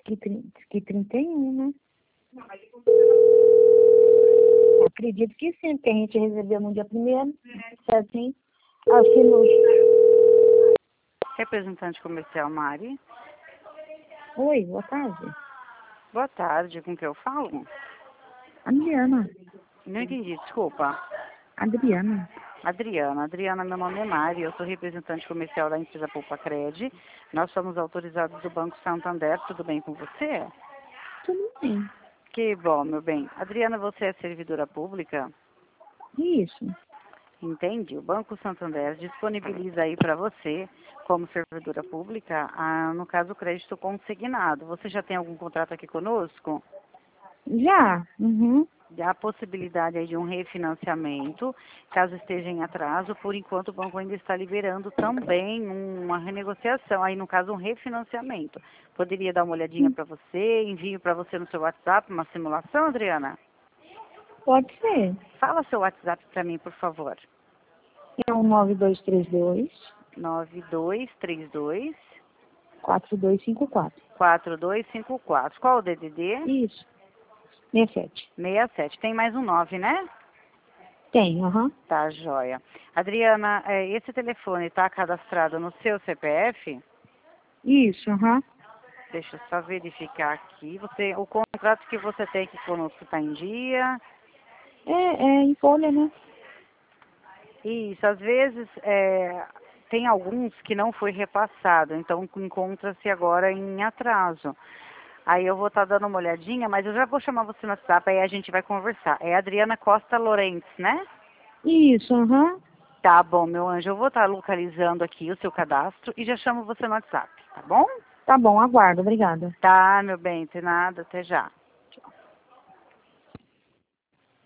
que 31, né? Acredito que sim, porque a gente recebeu no dia 1º, certinho. Assinou. Representante comercial Mari. Oi, boa tarde. Boa tarde, com quem eu falo? Adriana. Não entendi, desculpa. Adriana. Adriana, meu nome é Mari, eu sou representante comercial da empresa Poupa Cred. Nós somos autorizados do Banco Santander, tudo bem com você? Tudo bem. Que bom, meu bem. Adriana, você é servidora pública? Isso. Entende? O Banco Santander disponibiliza aí para você, como servidora pública, no caso, o crédito consignado. Você já tem algum contrato aqui conosco? Já. Uhum. Há a possibilidade aí de um refinanciamento, caso esteja em atraso. Por enquanto, o banco ainda está liberando também uma renegociação, aí no caso, um refinanciamento. Poderia dar uma olhadinha para você, envio para você no seu WhatsApp uma simulação, Adriana? Pode ser. Fala seu WhatsApp para mim, por favor. É um 9232 9232 4254. 4254. Qual o DDD? Isso. 67. 67. Tem mais um 9, né? Tem, aham. Tá, joia. Adriana, esse telefone está cadastrado no seu CPF? Isso, aham. Deixa eu só verificar aqui. O contrato que você tem aqui conosco está em dia? É em folha, né? Isso, às vezes tem alguns que não foi repassado, então encontra-se agora em atraso. Aí eu vou estar dando uma olhadinha, mas eu já vou chamar você no WhatsApp, aí a gente vai conversar. É Adriana Costa Lorentz, né? Isso, aham. Tá bom, meu anjo, eu vou estar localizando aqui o seu cadastro e já chamo você no WhatsApp, tá bom? Tá bom, aguardo. Obrigada. Tá, meu bem, tem nada, até já.